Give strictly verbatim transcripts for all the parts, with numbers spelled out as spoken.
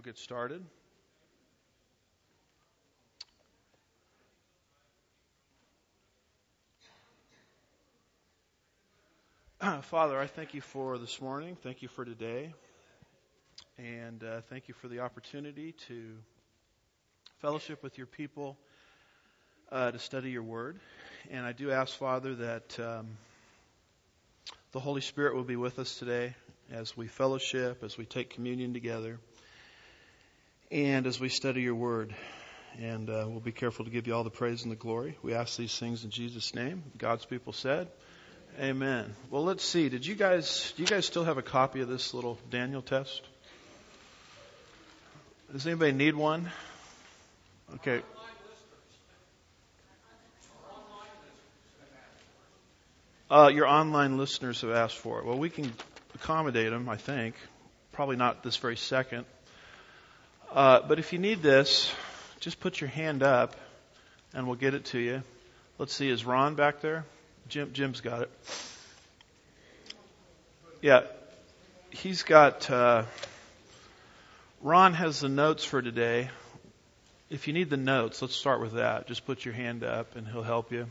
get started. Father, I thank you for this morning. Thank you for today. And uh, thank you for the opportunity to fellowship with your people, uh, to study your word. And I do ask, Father, that um, the Holy Spirit will be with us today as we fellowship, as we take communion together, and as we study your word. And uh, we'll be careful to give you all the praise and the glory. We ask these things in Jesus' name. God's people said, amen. Well, let's see. Did you guys, do you guys still have a copy of this little Daniel test? Does anybody need one? Okay. Uh, your online listeners have asked for it. Well, we can accommodate them, I think. Probably not this very second. Uh, but if you need this, just put your hand up and we'll get it to you. Let's see, is Ron back there? Jim, Jim's got it. Yeah, he's got, uh, Ron has the notes for today. If you need the notes, let's start with that. Just put your hand up and he'll help you.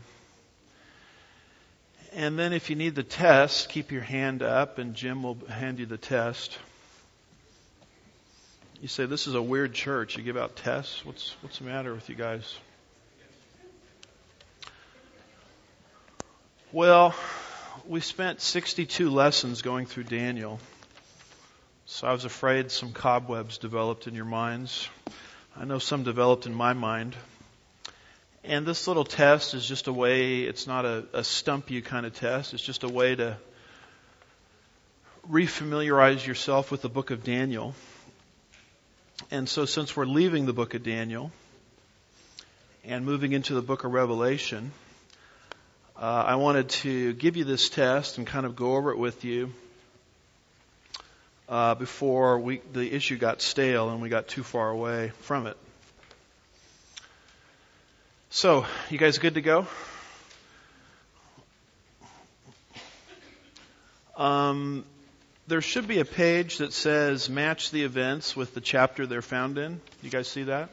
And then if you need the test, keep your hand up and Jim will hand you the test. You say, this is a weird church. You give out tests? What's, what's the matter with you guys? Well, we spent sixty-two lessons going through Daniel. So I was afraid some cobwebs developed in your minds. I know some developed in my mind. And this little test is just a way, it's not a, a stump you kind of test. It's just a way to refamiliarize yourself with the book of Daniel. And so since we're leaving the book of Daniel and moving into the book of Revelation, uh, I wanted to give you this test and kind of go over it with you uh, before we, the issue got stale and we got too far away from it. So, you guys good to go? Um, there should be a page that says match the events with the chapter they're found in. You guys see that?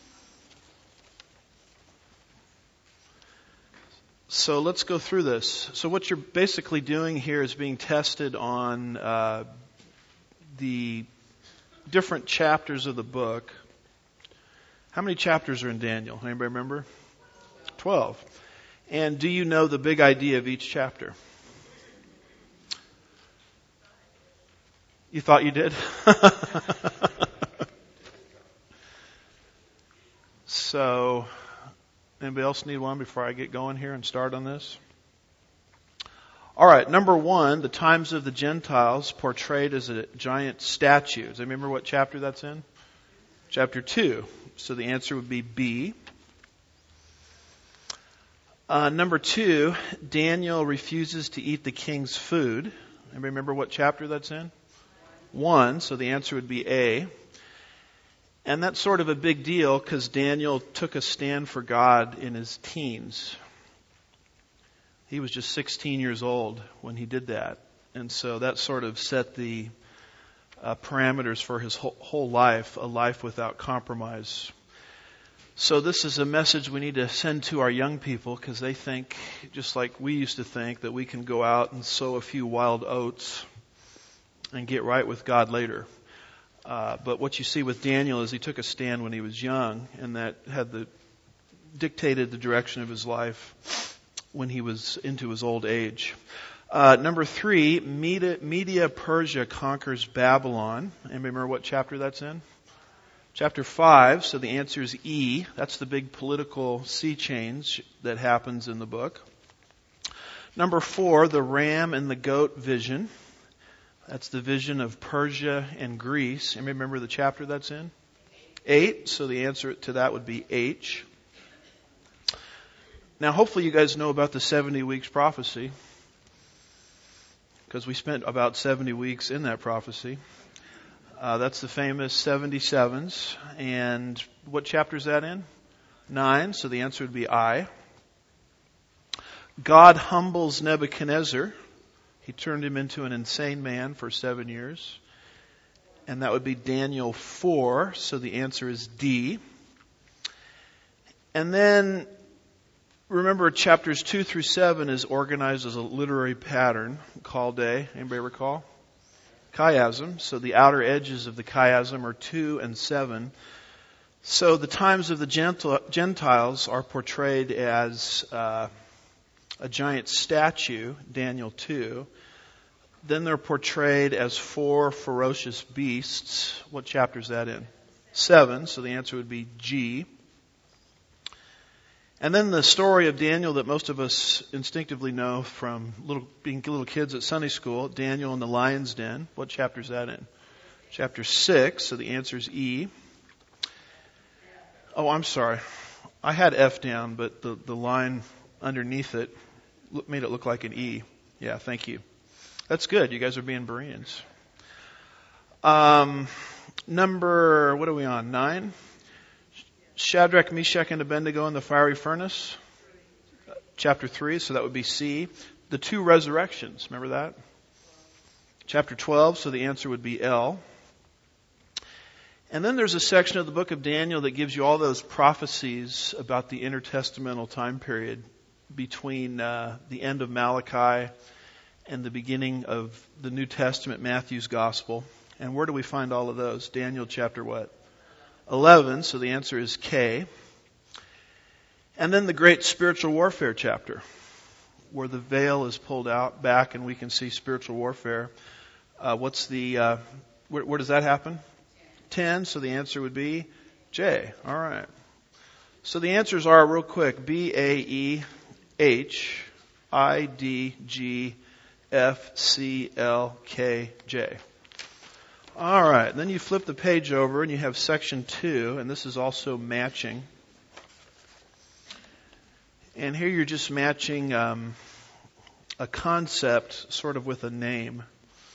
So let's go through this. So what you're basically doing here is being tested on uh, the different chapters of the book. How many chapters are in Daniel? Anybody remember? Twelve. And do you know the big idea of each chapter? You thought you did? So, anybody else need one before I get going here and start on this? All right, number one, the times of the Gentiles portrayed as a giant statue. Does anybody remember what chapter that's in? Chapter two. So the answer would be B. Uh, number two, Daniel refuses to eat the king's food. Anybody remember what chapter that's in? One, so the answer would be A. And that's sort of a big deal because Daniel took a stand for God in his teens. He was just sixteen years old when he did that. And so that sort of set the uh, parameters for his whole, whole life, a life without compromise. So this is a message we need to send to our young people because they think, just like we used to think, that we can go out and sow a few wild oats and get right with God later. Uh, but what you see with Daniel is he took a stand when he was young, and that had the dictated the direction of his life when he was into his old age. Uh, number three, Media, Media Persia conquers Babylon. Anybody remember what chapter that's in? Chapter five, so the answer is E. That's the big political sea change that happens in the book. Number four, the ram and the goat vision. That's the vision of Persia and Greece. Anybody remember the chapter that's in? Eight, so the answer to that would be H. Now hopefully you guys know about the seventy weeks prophecy, because we spent about seventy weeks in that prophecy. Uh, that's the famous seventy-sevens. And what chapter is that in? Nine. So the answer would be I. God humbles Nebuchadnezzar. He turned him into an insane man for seven years. and that would be Daniel four, so the answer is D. And then, remember, chapters two through seven is organized as a literary pattern called a, anybody recall? Chiasm. So the outer edges of the chiasm are two and seven. So the times of the Gentiles are portrayed as uh, a giant statue, Daniel two. Then they're portrayed as four ferocious beasts. What chapter is that in? Seven. So the answer would be G. And then the story of Daniel that most of us instinctively know from little, being little kids at Sunday school, Daniel in the lion's den. What chapter is that in? Chapter six. So the answer is E. Oh, I'm sorry. I had F down, but the, the line underneath it made it look like an E. Yeah, thank you. That's good. You guys are being Bereans. Um, number, what are we on? Nine? Shadrach, Meshach, and Abednego in the fiery furnace. Chapter three, so that would be C. The two resurrections, remember that? Chapter twelve, so the answer would be L. And then there's a section of the book of Daniel that gives you all those prophecies about the intertestamental time period between uh, the end of Malachi and the beginning of the New Testament, Matthew's Gospel. And where do we find all of those? Daniel chapter what? eleven, so the answer is K. And then the great spiritual warfare chapter, where the veil is pulled out back and we can see spiritual warfare. Uh, what's the, uh, where, where does that happen? ten, so the answer would be J. All right. So the answers are, real quick, B, A, E, H, I, D, G, F, C, L, K, J. All right. Then you flip the page over and you have section two, and this is also matching. And here you're just matching um, a concept sort of with a name.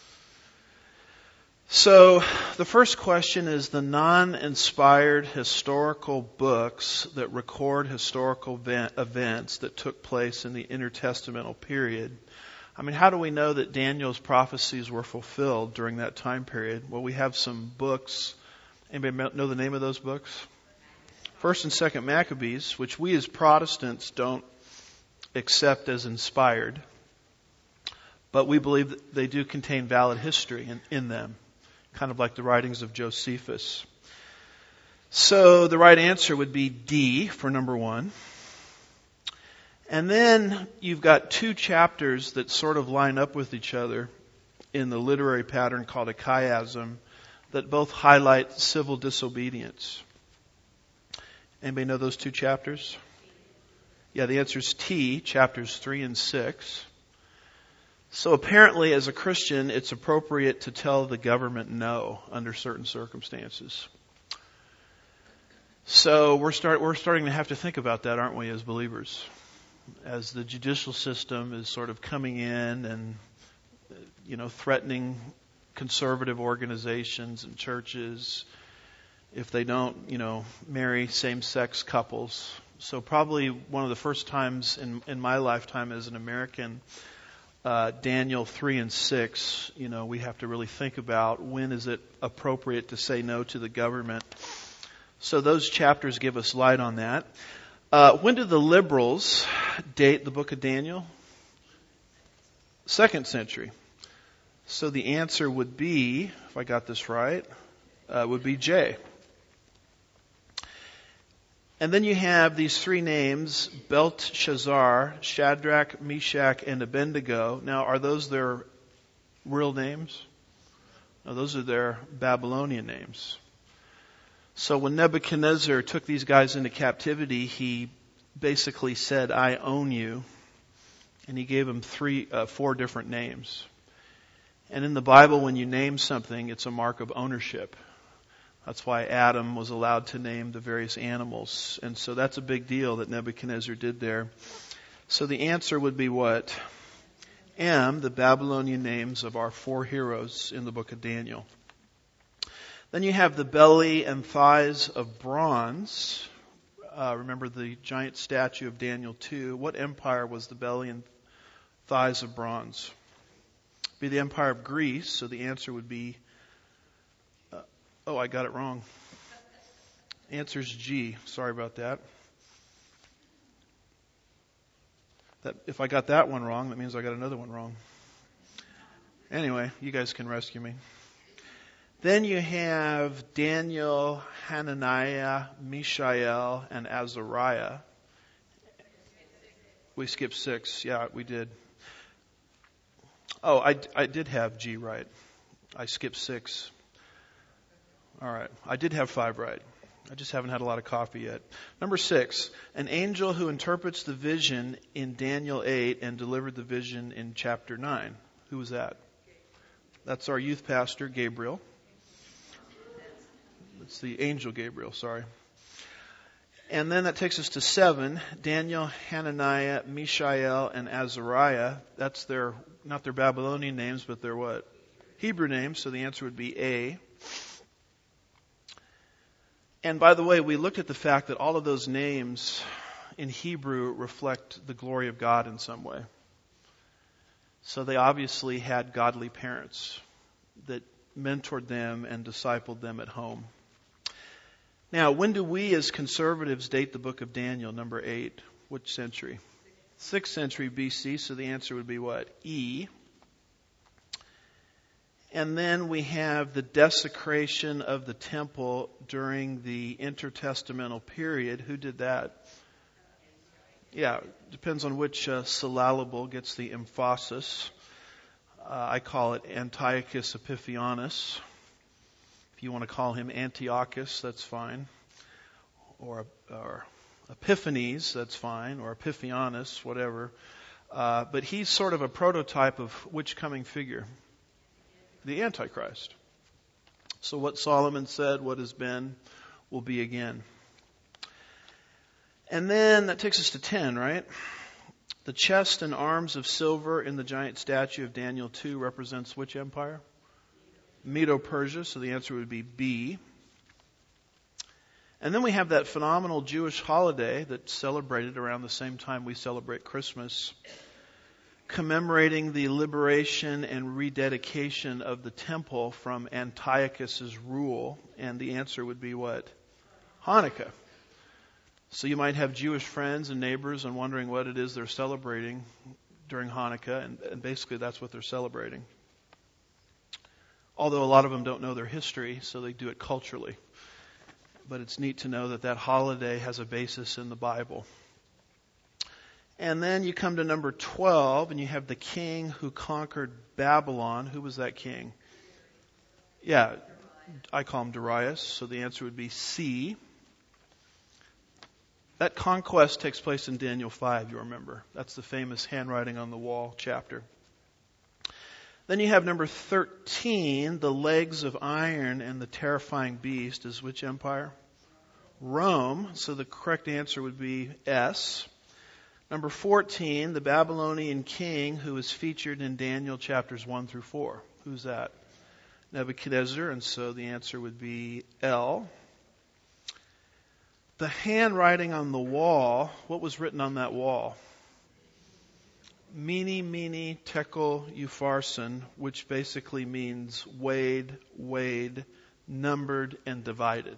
So the first question is the non-inspired historical books that record historical event, events that took place in the intertestamental period. I mean, how do we know that Daniel's prophecies were fulfilled during that time period? Well, we have some books. Anybody know the name of those books? First and Second Maccabees, which we as Protestants don't accept as inspired, but we believe that they do contain valid history in, in them, kind of like the writings of Josephus. So the right answer would be D for number one. And then you've got two chapters that sort of line up with each other in the literary pattern called a chiasm that both highlight civil disobedience. Anybody know those two chapters? Yeah, the answer is T, chapters three and six. So apparently, as a Christian, it's appropriate to tell the government no under certain circumstances. So we're start we're starting to have to think about that, aren't we, as believers? As the judicial system is sort of coming in and, you know, threatening conservative organizations and churches if they don't, you know, marry same-sex couples. So probably one of the first times in, in my lifetime as an American, uh, Daniel three and six, you know, we have to really think about when is it appropriate to say no to the government. So those chapters give us light on that. Uh, when did the liberals date the book of Daniel? Second century. So the answer would be, if I got this right, uh, would be J. And then you have these three names, Belteshazzar, Shadrach, Meshach, and Abednego. Now, are those their real names? No, those are their Babylonian names. So when Nebuchadnezzar took these guys into captivity, he basically said, I own you. And he gave them three, uh, four different names. And in the Bible, when you name something, it's a mark of ownership. That's why Adam was allowed to name the various animals. And so that's a big deal that Nebuchadnezzar did there. So the answer would be what? M, the Babylonian names of our four heroes in the book of Daniel. Then you have the belly and thighs of bronze. Uh, remember the giant statue of Daniel two. What empire was the belly and thighs of bronze? It'd be the Empire of Greece, so the answer would be Oh, I got it wrong. Answer's G. Sorry about that. That if I got that one wrong, that means I got another one wrong. Anyway, you guys can rescue me. Then you have Daniel, Hananiah, Mishael, and Azariah. We skipped six. Yeah, we did. Oh, I, I did have G right. I skipped six. All right. I did have five right. I just haven't had a lot of coffee yet. Number six, an angel who interprets the vision in Daniel eight and delivered the vision in chapter nine. Who was that? That's our youth pastor, Gabriel. It's the angel Gabriel, sorry. And then that takes us to seven, Daniel, Hananiah, Mishael, and Azariah. That's their, not their Babylonian names, but their what? Hebrew names, so the answer would be A. And by the way, we looked at the fact that all of those names in Hebrew reflect the glory of God in some way. So they obviously had godly parents that mentored them and discipled them at home. Now, when do we as conservatives date the book of Daniel, number eight? Which century? Sixth century B C, so the answer would be what? E. And then we have the desecration of the temple during the intertestamental period. Who did that? Yeah, depends on which uh, syllable gets the emphasis. Uh, I call it Antiochus Epiphanes. If you want to call him Antiochus, that's fine. Or, or Epiphanes, that's fine. Or Epiphanes, whatever. Uh, but he's sort of a prototype of which coming figure? The Antichrist. So what Solomon said, what has been, will be again. And then that takes us to ten, right? The chest and arms of silver in the giant statue of Daniel two represents which empire? Medo-Persia, so the answer would be B. And then we have that phenomenal Jewish holiday that's celebrated around the same time we celebrate Christmas, commemorating the liberation and rededication of the temple from Antiochus's rule. And the answer would be what? Hanukkah. So you might have Jewish friends and neighbors and wondering what it is they're celebrating during Hanukkah, and, and basically that's what they're celebrating. Although a lot of them don't know their history, so they do it culturally. But it's neat to know that that holiday has a basis in the Bible. And then you come to number twelve, and you have the king who conquered Babylon. Who was that king? Yeah, I call him Darius, so the answer would be C. That conquest takes place in Daniel five, you remember. That's the famous handwriting on the wall chapter. Then you have number thirteen, the legs of iron and the terrifying beast is which empire? Rome. So the correct answer would be S. Number fourteen, the Babylonian king who is featured in Daniel chapters one through four. Who's that? Nebuchadnezzar, and so the answer would be L. The handwriting on the wall, what was written on that wall? Mene, mene, tekel, upharsin, which basically means weighed, weighed, numbered, and divided.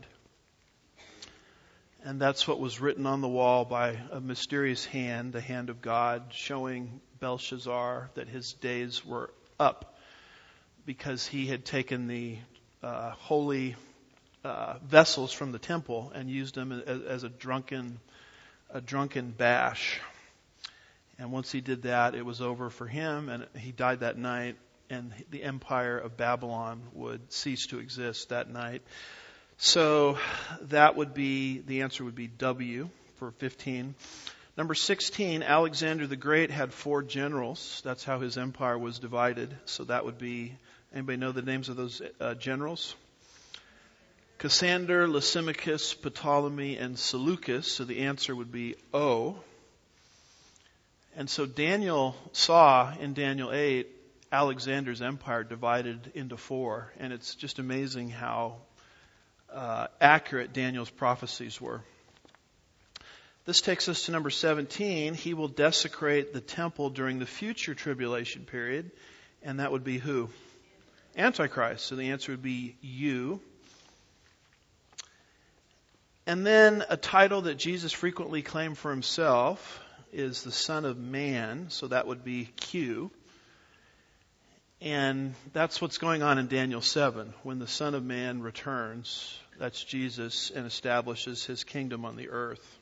And that's what was written on the wall by a mysterious hand, the hand of God, showing Belshazzar that his days were up because he had taken the uh, holy uh, vessels from the temple and used them as, as a drunken, a drunken bash. And once he did that, it was over for him, and he died that night, and the empire of Babylon would cease to exist that night. So that would be, the answer would be W for fifteen. Number sixteen, Alexander the Great had four generals. That's how his empire was divided. So that would be, anybody know the names of those uh, generals? Cassander, Lysimachus, Ptolemy, and Seleucus. So the answer would be O. And so Daniel saw in Daniel eight Alexander's empire divided into four. And it's just amazing how uh, accurate Daniel's prophecies were. This takes us to number seventeen. He will desecrate the temple during the future tribulation period. And that would be who? Antichrist. So the answer would be U. And then a title that Jesus frequently claimed for himself is the Son of Man, so that would be Q. And that's what's going on in Daniel seven. When the Son of Man returns, that's Jesus, and establishes his kingdom on the earth.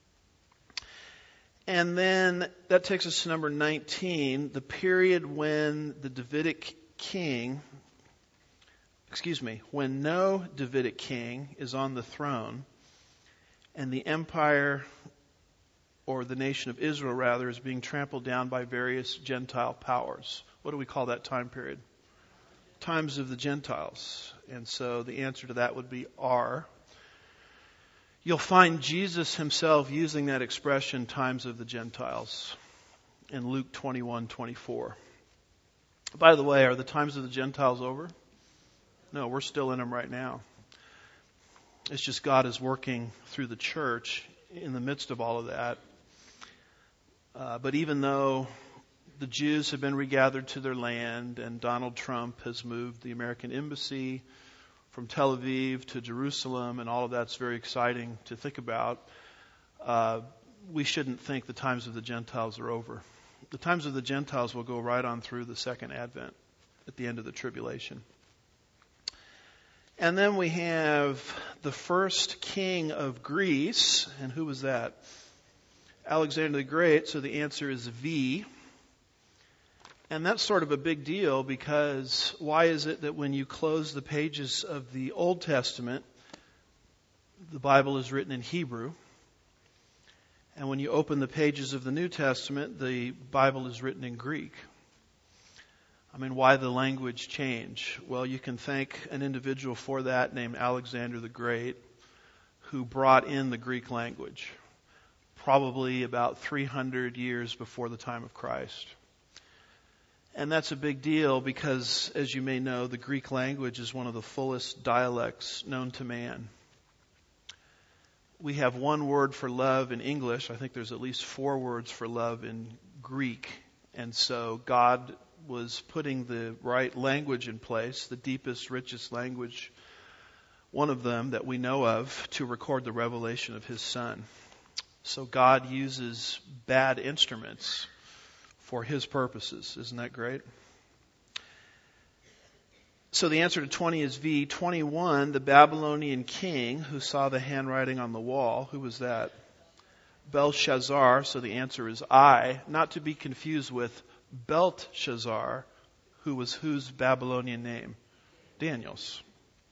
And then that takes us to number nineteen, the period when the Davidic king, excuse me, when no Davidic king is on the throne, and the empire, or the nation of Israel rather, is being trampled down by various Gentile powers. What do we call that time period? Times of the Gentiles. And so the answer to that would be R. You'll find Jesus himself using that expression, times of the Gentiles, in Luke twenty-one twenty-four. By the way, are the times of the Gentiles over? No, we're still in them right now. It's just God is working through the church in the midst of all of that. Uh, but even though the Jews have been regathered to their land, and Donald Trump has moved the American embassy from Tel Aviv to Jerusalem, and all of that's very exciting to think about, uh, we shouldn't think the times of the Gentiles are over. The times of the Gentiles will go right on through the second advent at the end of the tribulation. And then we have the first king of Greece, and who was that? Alexander the Great, so the answer is V. And that's sort of a big deal, because why is it that when you close the pages of the Old Testament, the Bible is written in Hebrew, and when you open the pages of the New Testament, the Bible is written in Greek? I mean, why the language change? Well, you can thank an individual for that named Alexander the Great, who brought in the Greek language, probably about three hundred years before the time of Christ. And that's a big deal because, as you may know, the Greek language is one of the fullest dialects known to man. We have one word for love in English. I think there's at least four words for love in Greek. And so God was putting the right language in place, the deepest, richest language, one of them that we know of, to record the revelation of His Son. So God uses bad instruments for His purposes. Isn't that great? So the answer to twenty is V. twenty-one, the Babylonian king who saw the handwriting on the wall. Who was that? Belshazzar. So the answer is I. Not to be confused with Belteshazzar, who was whose Babylonian name? Daniel's.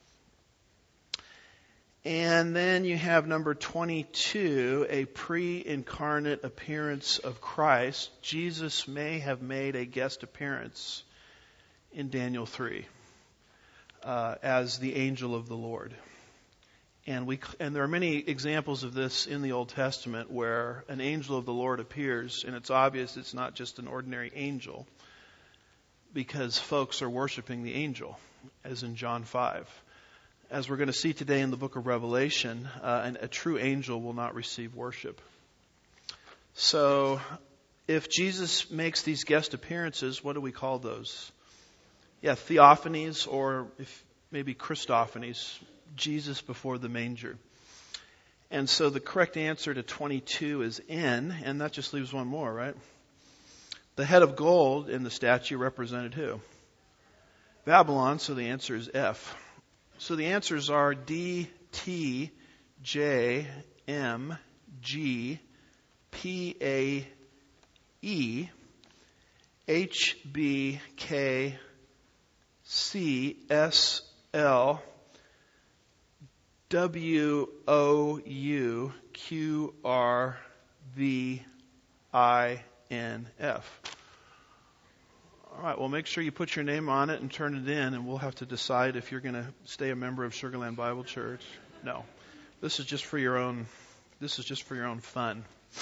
And then you have number twenty-two, a pre-incarnate appearance of Christ. Jesus may have made a guest appearance in Daniel three uh, as the angel of the Lord. And we and there are many examples of this in the Old Testament where an angel of the Lord appears, and it's obvious it's not just an ordinary angel, because folks are worshiping the angel, as in John five. As we're going to see today in the book of Revelation, uh, an, a true angel will not receive worship. So, if Jesus makes these guest appearances, what do we call those? Yeah, theophanies, or if maybe Christophanies, Jesus before the manger. And so the correct answer to twenty-two is N, and that just leaves one more, right? The head of gold in the statue represented who? Babylon, so the answer is F. So the answers are D, T, J, M, G, P, A, E, H, B, K, C, S, L, W, O, U, Q, R, V, I, N, F. All right, well, make sure you put your name on it and turn it in, and we'll have to decide if you're going to stay a member of Sugar Land Bible Church. No, this is just for your own. This is just for your own fun.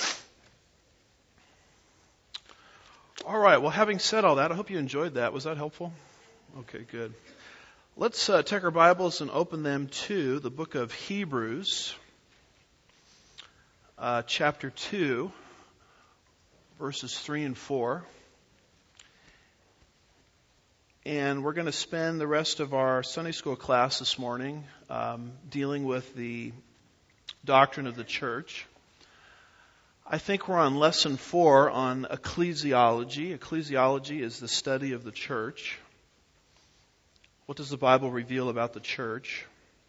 All right. Well, having said all that, I hope you enjoyed that. Was that helpful? Okay, good. Let's uh, take our Bibles and open them to the book of Hebrews, uh, chapter two, verses three and four. And we're going to spend the rest of our Sunday school class this morning um, dealing with the doctrine of the church. I think we're on lesson four on ecclesiology. Ecclesiology is the study of the church. What does the Bible reveal about the church?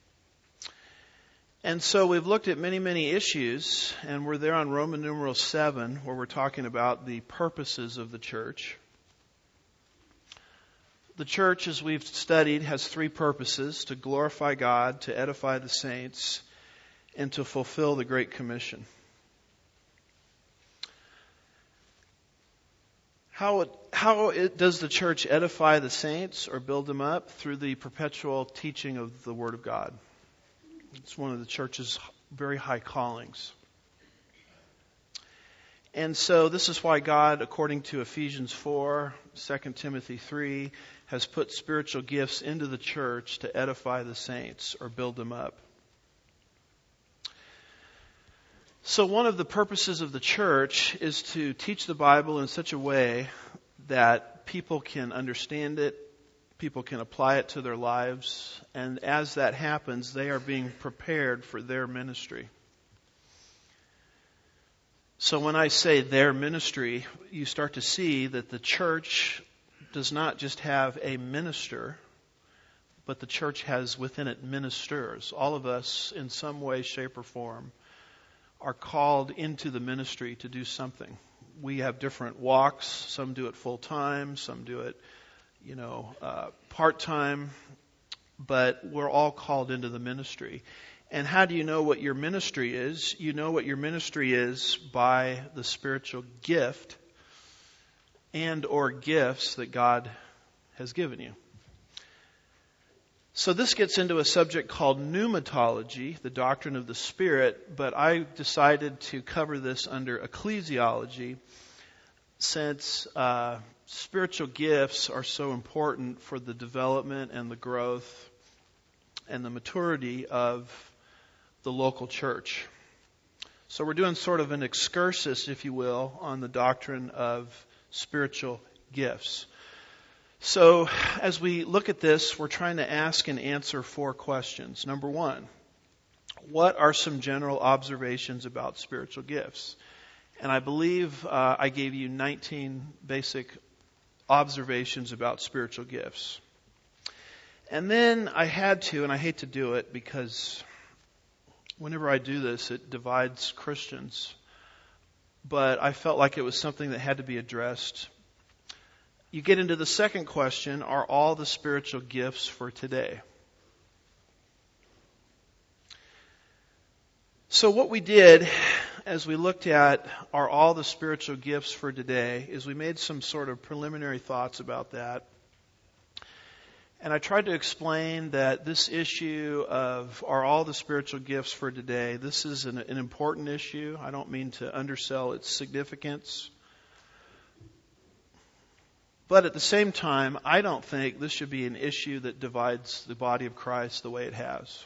And so we've looked at many, many issues, and we're there on Roman numeral seven, where we're talking about the purposes of the church. The church, as we've studied, has three purposes: to glorify God, to edify the saints, and to fulfill the Great Commission. How, it, how it, does the church edify the saints or build them up? Through the perpetual teaching of the Word of God. It's one of the church's very high callings. And so this is why God, according to Ephesians four, Second Timothy three, has put spiritual gifts into the church to edify the saints or build them up. So one of the purposes of the church is to teach the Bible in such a way that people can understand it, people can apply it to their lives, and as that happens, they are being prepared for their ministry. So when I say their ministry, you start to see that the church does not just have a minister, but the church has within it ministers. All of us, in some way, shape, or form, are called into the ministry to do something. We have different walks. Some do it full time, some do it, you know, uh, part time, but we're all called into the ministry. And how do you know what your ministry is? You know what your ministry is by the spiritual gift and or gifts that God has given you. So this gets into a subject called pneumatology, the doctrine of the Spirit, but I decided to cover this under ecclesiology since uh, spiritual gifts are so important for the development and the growth and the maturity of the local church. So we're doing sort of an excursus, if you will, on the doctrine of spiritual gifts. So as we look at this, we're trying to ask and answer four questions. Number one, what are some general observations about spiritual gifts? And I believe uh, I gave you nineteen basic observations about spiritual gifts. And then I had to, and I hate to do it because whenever I do this, it divides Christians. But I felt like it was something that had to be addressed. You get into the second question, are all the spiritual gifts for today? So what we did as we looked at are all the spiritual gifts for today is we made some sort of preliminary thoughts about that. And I tried to explain that this issue of are all the spiritual gifts for today, this is an, an important issue. I don't mean to undersell its significance. But at the same time, I don't think this should be an issue that divides the body of Christ the way it has.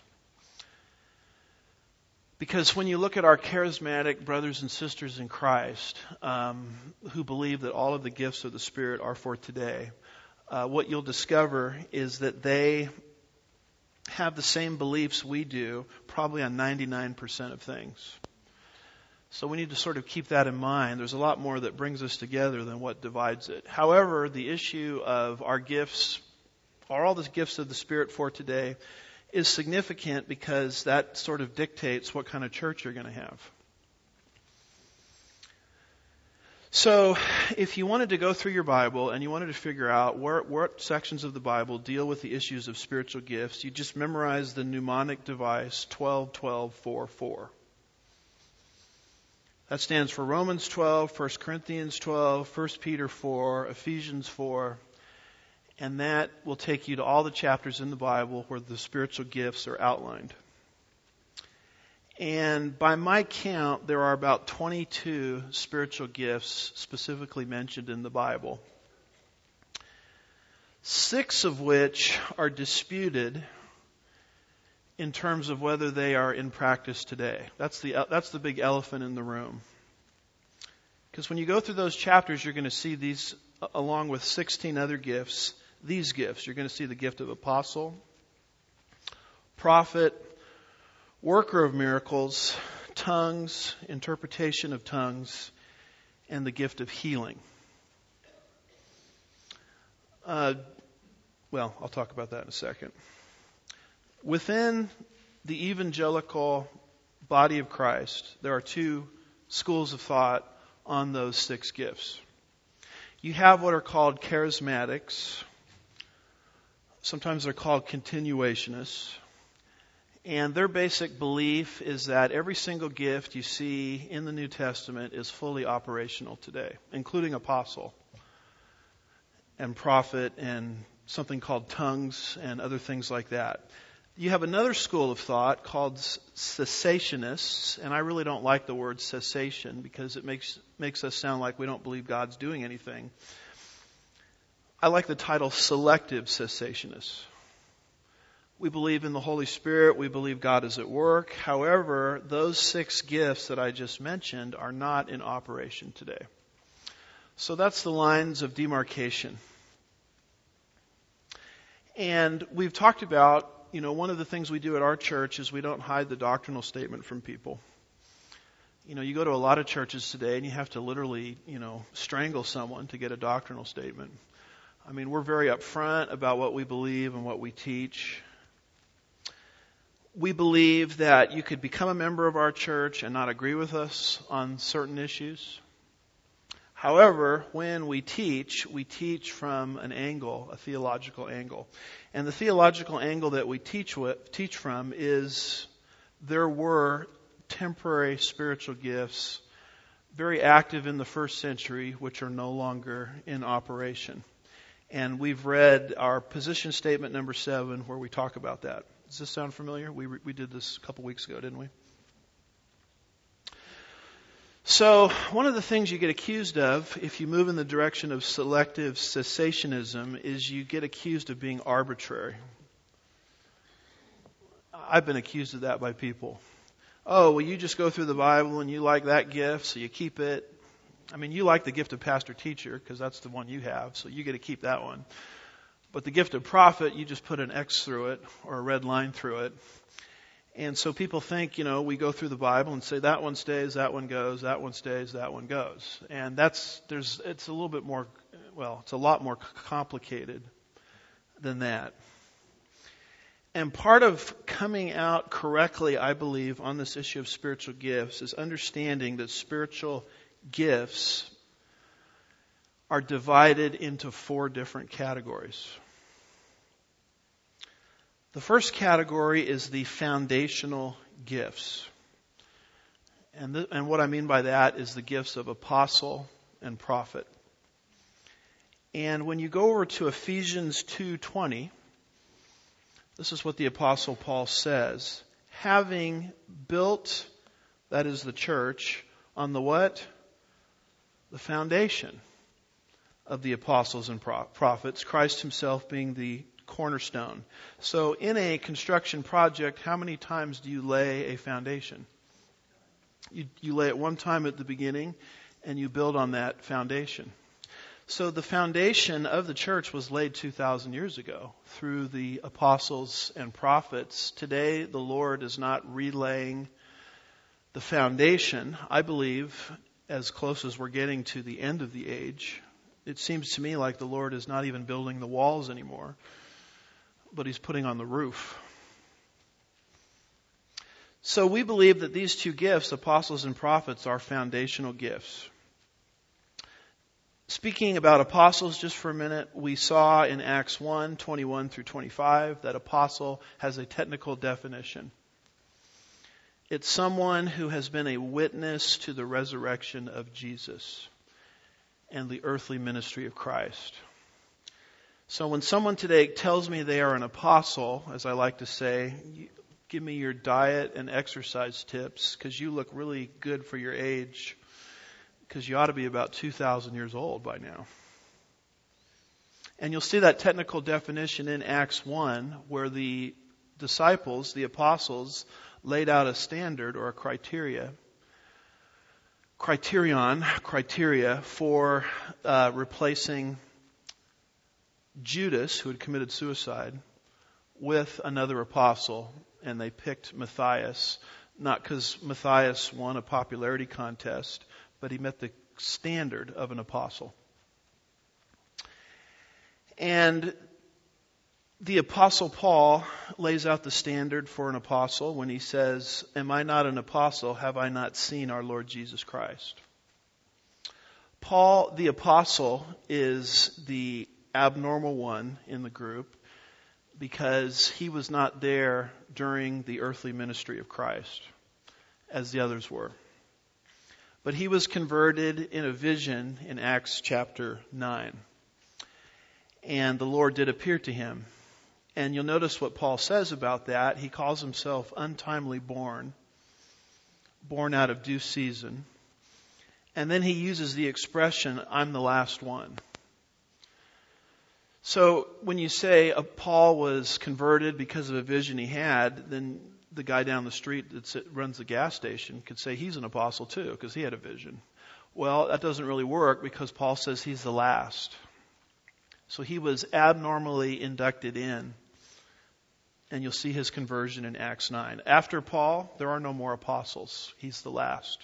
Because when you look at our charismatic brothers and sisters in Christ, um, who believe that all of the gifts of the Spirit are for today, uh, what you'll discover is that they have the same beliefs we do, probably on ninety-nine percent of things. So we need to sort of keep that in mind. There's a lot more that brings us together than what divides it. However, the issue of our gifts, are all the gifts of the Spirit for today, is significant because that sort of dictates what kind of church you're going to have. So if you wanted to go through your Bible and you wanted to figure out where, what sections of the Bible deal with the issues of spiritual gifts, you just memorize the mnemonic device twelve twelve four four. That stands for Romans twelve, First Corinthians twelve, First Peter four, Ephesians four, and that will take you to all the chapters in the Bible where the spiritual gifts are outlined. And by my count, there are about twenty-two spiritual gifts specifically mentioned in the Bible. Six of which are disputed in terms of whether they are in practice today. That's the that's the big elephant in the room. Because when you go through those chapters, you're going to see these, along with sixteen other gifts, these gifts. You're going to see the gift of apostle, prophet, worker of miracles, tongues, interpretation of tongues, and the gift of healing. Uh, well, I'll talk about that in a second. Within the evangelical body of Christ, there are two schools of thought on those six gifts. You have what are called charismatics. Sometimes they're called continuationists. And their basic belief is that every single gift you see in the New Testament is fully operational today, including apostle and prophet and something called tongues and other things like that. You have another school of thought called cessationists, and I really don't like the word cessation because it makes makes us sound like we don't believe God's doing anything. I like the title selective cessationists. We believe in the Holy Spirit. We believe God is at work. However, those six gifts that I just mentioned are not in operation today. So that's the lines of demarcation. And we've talked about, you know, one of the things we do at our church is we don't hide the doctrinal statement from people. You know, you go to a lot of churches today and you have to literally, you know, strangle someone to get a doctrinal statement. I mean, we're very upfront about what we believe and what we teach. We believe that you could become a member of our church and not agree with us on certain issues. However, when we teach, we teach from an angle, a theological angle. And the theological angle that we teach with, teach from is there were temporary spiritual gifts very active in the first century, which are no longer in operation. And we've read our position statement number seven where we talk about that. Does this sound familiar? We we did this a couple weeks ago, didn't we? So one of the things you get accused of if you move in the direction of selective cessationism is you get accused of being arbitrary. I've been accused of that by people. Oh, well, you just go through the Bible and you like that gift, so you keep it. I mean, you like the gift of pastor-teacher because that's the one you have, so you get to keep that one. But the gift of prophet, you just put an X through it or a red line through it. And so people think, you know, we go through the Bible and say that one stays, that one goes, that one stays, that one goes. And that's, there's, it's a little bit more, well, it's a lot more complicated than that. And part of coming out correctly, I believe, on this issue of spiritual gifts is understanding that spiritual gifts are divided into four different categories. The first category is the foundational gifts. And, th- and what I mean by that is the gifts of apostle and prophet. And when you go over to Ephesians two twenty, this is what the Apostle Paul says. Having built, that is the church, on the what? The foundation of the apostles and prophets, Christ himself being the cornerstone. So in a construction project, how many times do you lay a foundation? You, you lay it one time at the beginning and you build on that foundation. So the foundation of the church was laid two thousand years ago through the apostles and prophets. Today, the Lord is not relaying the foundation. I believe, as close as we're getting to the end of the age, it seems to me like the Lord is not even building the walls anymore, but he's putting on the roof. So we believe that these two gifts, apostles and prophets, are foundational gifts. Speaking about apostles just for a minute, we saw in Acts one, twenty-one through twenty-five that apostle has a technical definition. It's someone who has been a witness to the resurrection of Jesus and the earthly ministry of Christ. So when someone today tells me they are an apostle, as I like to say, give me your diet and exercise tips because you look really good for your age, because you ought to be about two thousand years old by now. And you'll see that technical definition in Acts one, where the disciples, the apostles, laid out a standard or a criteria, criterion, criteria for uh, replacing Judas, who had committed suicide, with another apostle and they picked Matthias, not because Matthias won a popularity contest, but he met the standard of an apostle. And the Apostle Paul lays out the standard for an apostle when he says, "Am I not an apostle? Have I not seen our Lord Jesus Christ?" Paul, the apostle, is the abnormal one in the group because he was not there during the earthly ministry of Christ as the others were. But he was converted in a vision in Acts chapter nine. And the Lord did appear to him. And you'll notice what Paul says about that. He calls himself untimely born, born out of due season. And then he uses the expression, "I'm the last one." So when you say uh, Paul was converted because of a vision he had, then the guy down the street that runs the gas station could say he's an apostle too because he had a vision. Well, that doesn't really work because Paul says he's the last. So he was abnormally inducted in. And you'll see his conversion in Acts nine. After Paul, there are no more apostles. He's the last.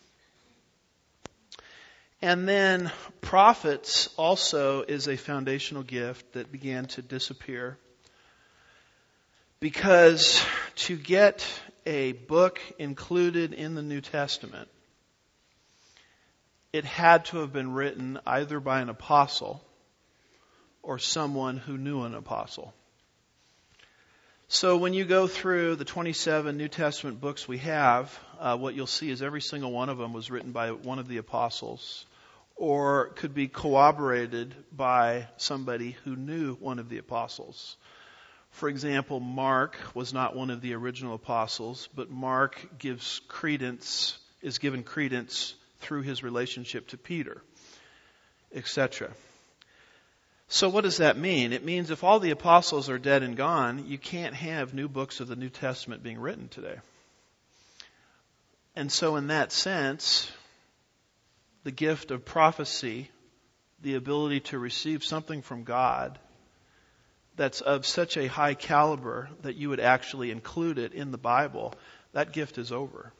And then prophets also is a foundational gift that began to disappear. Because to get a book included in the New Testament, it had to have been written either by an apostle or someone who knew an apostle. So when you go through the twenty-seven New Testament books we have, uh, what you'll see is every single one of them was written by one of the apostles or could be corroborated by somebody who knew one of the apostles. For example, Mark was not one of the original apostles, but Mark gives credence, is given credence through his relationship to Peter, et cetera. So what does that mean? It means if all the apostles are dead and gone, you can't have new books of the New Testament being written today. And so in that sense, the gift of prophecy, the ability to receive something from God that's of such a high caliber that you would actually include it in the Bible, that gift is over.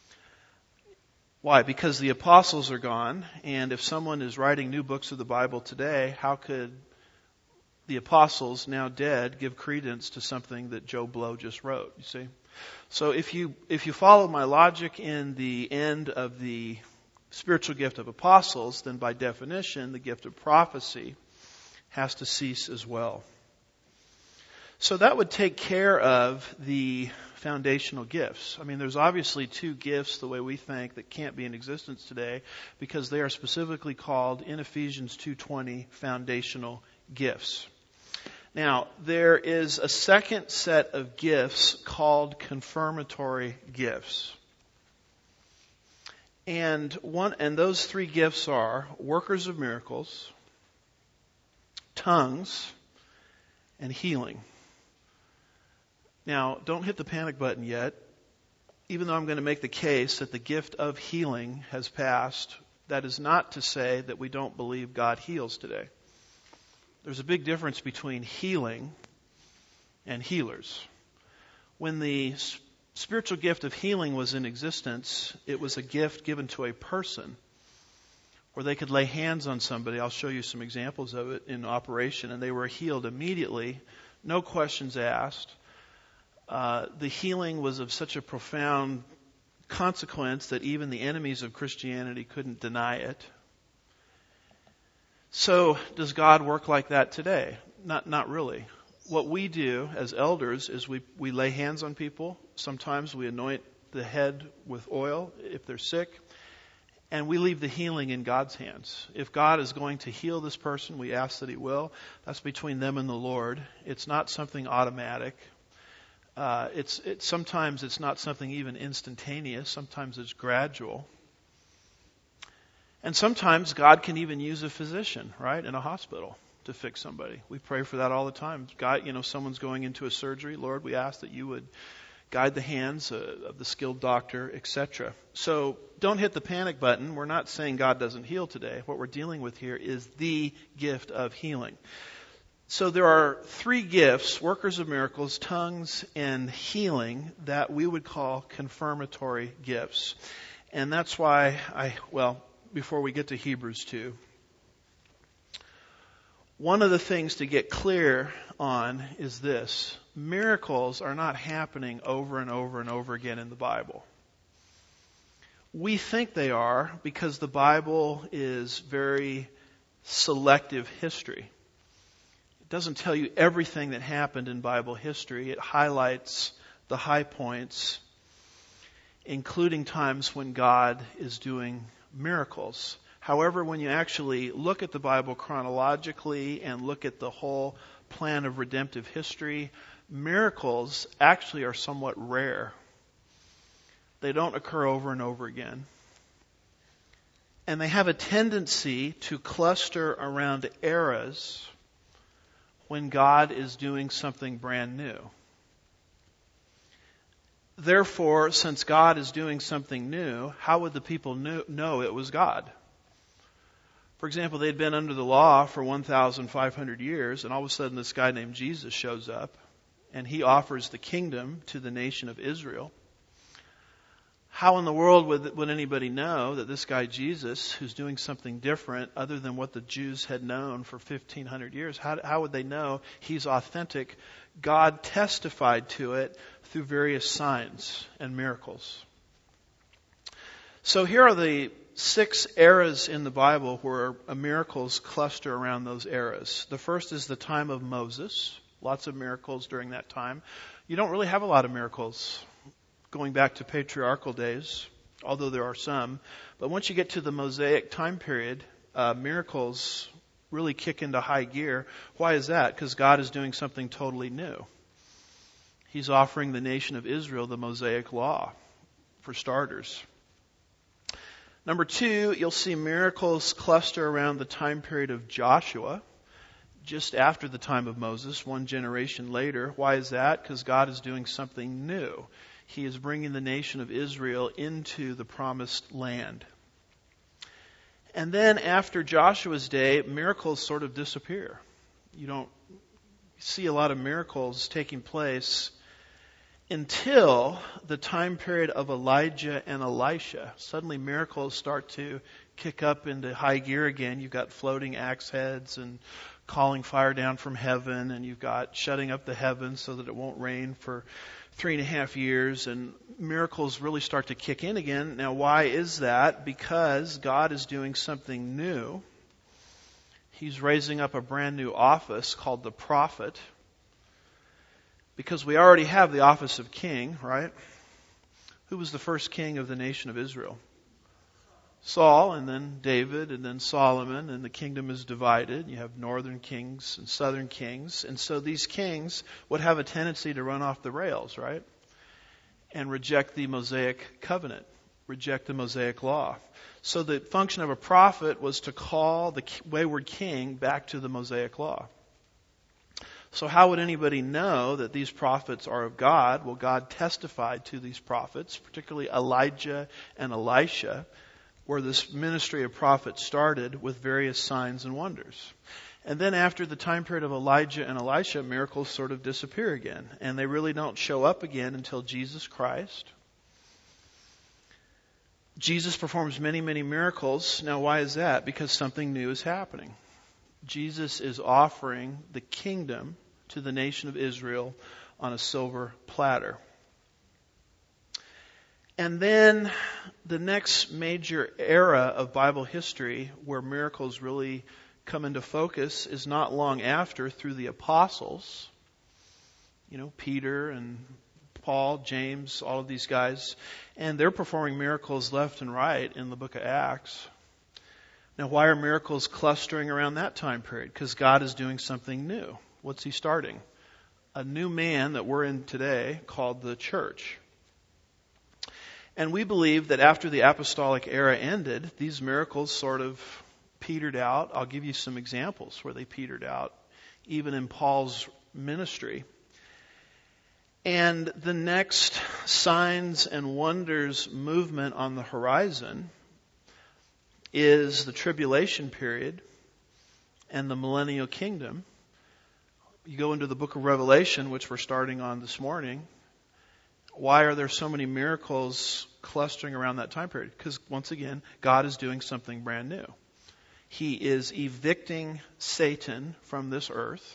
Why? Because the apostles are gone, and if someone is writing new books of the Bible today, how could the apostles, now dead, give credence to something that Joe Blow just wrote? You see? So if you if you follow my logic in the end of the spiritual gift of apostles, then by definition, the gift of prophecy has to cease as well. So that would take care of the foundational gifts. I mean, there's obviously two gifts, the way we think, that can't be in existence today because they are specifically called in Ephesians two twenty foundational gifts. Now, there is a second set of gifts called confirmatory gifts. And one and those three gifts are workers of miracles, tongues, and healing. Now, don't hit the panic button yet. Even though I'm going to make the case that the gift of healing has passed, that is not to say that we don't believe God heals today. There's a big difference between healing and healers. When the spiritual gift of healing was in existence, it was a gift given to a person where they could lay hands on somebody. I'll show you some examples of it in operation, and they were healed immediately, no questions asked. Uh, the healing was of such a profound consequence that even the enemies of Christianity couldn't deny it. So, does God work like that today? Not, not really. What we do as elders is we, we lay hands on people. Sometimes we anoint the head with oil if they're sick. And we leave the healing in God's hands. If God is going to heal this person, we ask that He will. That's between them and the Lord. It's not something automatic. Uh, it's it, sometimes it's not something even instantaneous. Sometimes it's gradual. And sometimes God can even use a physician, right, in a hospital to fix somebody. We pray for that all the time. God, you know, someone's going into a surgery. Lord, we ask that you would guide the hands uh, of the skilled doctor, et cetera. So don't hit the panic button. We're not saying God doesn't heal today. What we're dealing with here is the gift of healing. So there are three gifts, workers of miracles, tongues, and healing, that we would call confirmatory gifts. And that's why I, well, before we get to Hebrews two, one of the things to get clear on is this. Miracles are not happening over and over and over again in the Bible. We think they are because the Bible is very selective history. It doesn't tell you everything that happened in Bible history. It highlights the high points, including times when God is doing miracles. However, when you actually look at the Bible chronologically and look at the whole plan of redemptive history, miracles actually are somewhat rare. They don't occur over and over again. And they have a tendency to cluster around eras when God is doing something brand new. Therefore, since God is doing something new, how would the people know it was God? For example, they'd been under the law for one thousand five hundred years, and all of a sudden this guy named Jesus shows up, and he offers the kingdom to the nation of Israel. How in the world would, would anybody know that this guy Jesus, who's doing something different other than what the Jews had known for fifteen hundred years, how, how would they know he's authentic? God testified to it through various signs and miracles. So here are the six eras in the Bible where miracles cluster around those eras. The first is the time of Moses. Lots of miracles during that time. You don't really have a lot of miracles going back to patriarchal days, although there are some. But once you get to the Mosaic time period, uh, miracles really kick into high gear. Why is that? Because God is doing something totally new. He's offering the nation of Israel the Mosaic law, for starters. Number two, you'll see miracles cluster around the time period of Joshua, just after the time of Moses, one generation later. Why is that? Because God is doing something new. He is bringing the nation of Israel into the promised land. And then after Joshua's day, miracles sort of disappear. You don't see a lot of miracles taking place until the time period of Elijah and Elisha. Suddenly miracles start to kick up into high gear again. You've got floating axe heads and calling fire down from heaven, and you've got shutting up the heavens so that it won't rain for three and a half years, and miracles really start to kick in again. Now, why is that? Because God is doing something new. He's raising up a brand new office called the prophet. Because we already have the office of king, right? Who was the first king of the nation of Israel? Saul, and then David, and then Solomon, and the kingdom is divided. You have northern kings and southern kings. And so these kings would have a tendency to run off the rails, right? And reject the Mosaic covenant, reject the Mosaic law. So the function of a prophet was to call the wayward king back to the Mosaic law. So how would anybody know that these prophets are of God? Well, God testified to these prophets, particularly Elijah and Elisha, where this ministry of prophets started with various signs and wonders. And then after the time period of Elijah and Elisha, miracles sort of disappear again. And they really don't show up again until Jesus Christ. Jesus performs many, many miracles. Now, why is that? Because something new is happening. Jesus is offering the kingdom to the nation of Israel on a silver platter. And then the next major era of Bible history where miracles really come into focus is not long after, through the apostles. You know, Peter and Paul, James, all of these guys. And they're performing miracles left and right in the book of Acts. Now, why are miracles clustering around that time period? Because God is doing something new. What's He starting? A new man that we're in today called the church. And we believe that after the apostolic era ended, these miracles sort of petered out. I'll give you some examples where they petered out, even in Paul's ministry. And the next signs and wonders movement on the horizon is the tribulation period and the millennial kingdom, You go into the book of Revelation, which we're starting on this morning. Why are there so many miracles clustering around that time period? Because, once again, God is doing something brand new. He is evicting Satan from this earth,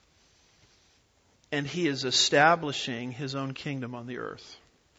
and he is establishing his own kingdom on the earth.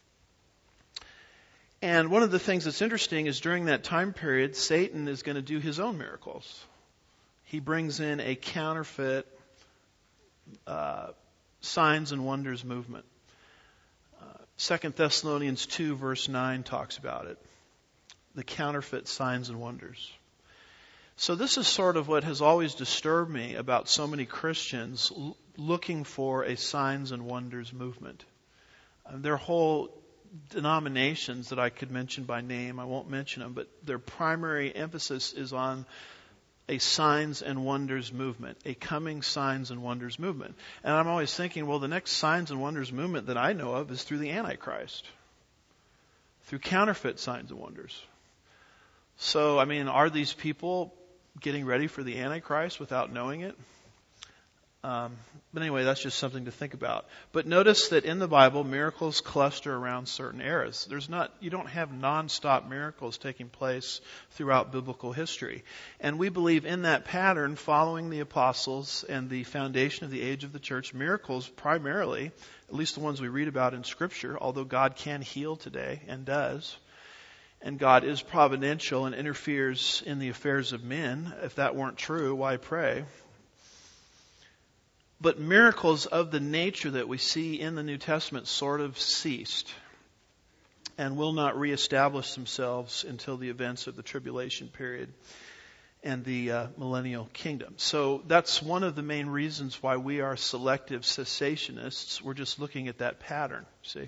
And one of the things that's interesting is during that time period, Satan is going to do his own miracles. He brings in a counterfeit uh, signs and wonders movement. Second Thessalonians two verse nine talks about it. The counterfeit signs and wonders. So this is sort of what has always disturbed me about so many Christians l- looking for a signs and wonders movement. Uh, there are whole denominations that I could mention by name. I won't mention them, but their primary emphasis is on a signs and wonders movement, a coming signs and wonders movement. And I'm always thinking, well, the next signs and wonders movement that I know of is through the Antichrist, through counterfeit signs and wonders. So, I mean, are these people getting ready for the Antichrist without knowing it? Um, but anyway, that's just something to think about. But notice that in the Bible, miracles cluster around certain eras. There's not, you don't have nonstop miracles taking place throughout biblical history. And we believe in that pattern, following the apostles and the foundation of the age of the church, miracles primarily, at least the ones we read about in Scripture, although God can heal today and does. And God is providential and interferes in the affairs of men. If that weren't true, why pray? But miracles of the nature that we see in the New Testament sort of ceased and will not reestablish themselves until the events of the tribulation period and the uh, millennial kingdom. So that's one of the main reasons why we are selective cessationists. We're just looking at that pattern, see.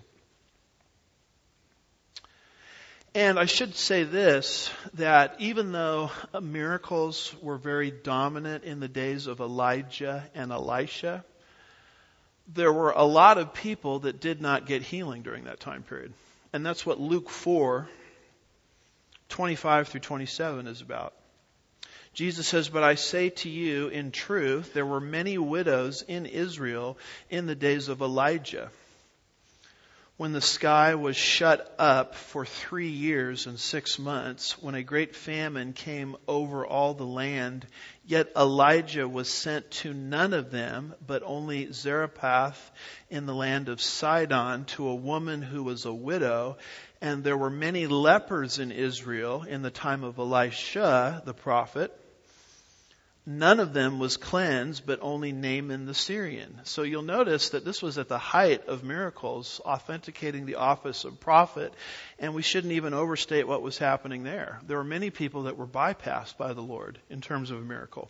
And I should say this, that even though miracles were very dominant in the days of Elijah and Elisha, there were a lot of people that did not get healing during that time period. And that's what Luke four, twenty-five through twenty-seven is about. Jesus says, "But I say to you, in truth, there were many widows in Israel in the days of Elijah, when the sky was shut up for three years and six months, when a great famine came over all the land, yet Elijah was sent to none of them, but only Zarephath in the land of Sidon, to a woman who was a widow. And there were many lepers in Israel in the time of Elisha, the prophet. None of them was cleansed, but only Naaman the Syrian." So you'll notice that this was at the height of miracles, authenticating the office of prophet, and we shouldn't even overstate what was happening there. There were many people that were bypassed by the Lord in terms of a miracle.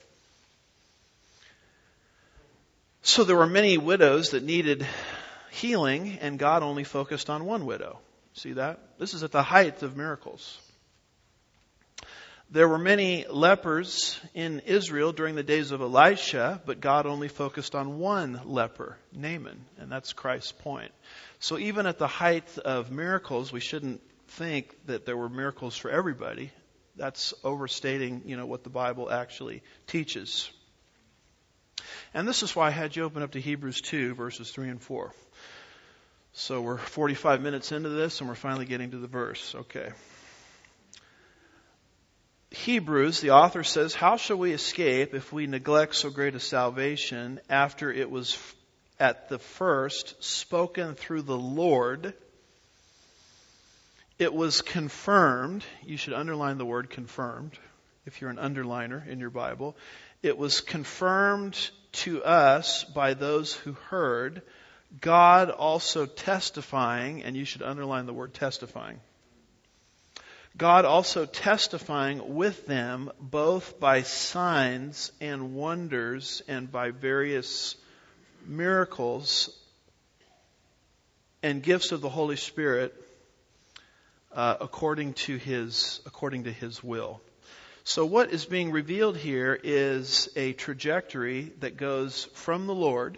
So there were many widows that needed healing, and God only focused on one widow. See that? This is at the height of miracles. There were many lepers in Israel during the days of Elisha, but God only focused on one leper, Naaman, and that's Christ's point. So even at the height of miracles, we shouldn't think that there were miracles for everybody. That's overstating, you know, what the Bible actually teaches. And this is why I had you open up to Hebrews two, verses three and four. So we're forty-five minutes into this, and we're finally getting to the verse. Okay. Hebrews, the author says, "How shall we escape if we neglect so great a salvation after it was at the first spoken through the Lord? It was confirmed." You should underline the word confirmed if you're an underliner in your Bible. "It was confirmed to us by those who heard, God also testifying," and you should underline the word testifying. "God also testifying with them, both by signs and wonders and by various miracles and gifts of the Holy Spirit, uh, according to his according to his will." So what is being revealed here is a trajectory that goes from the Lord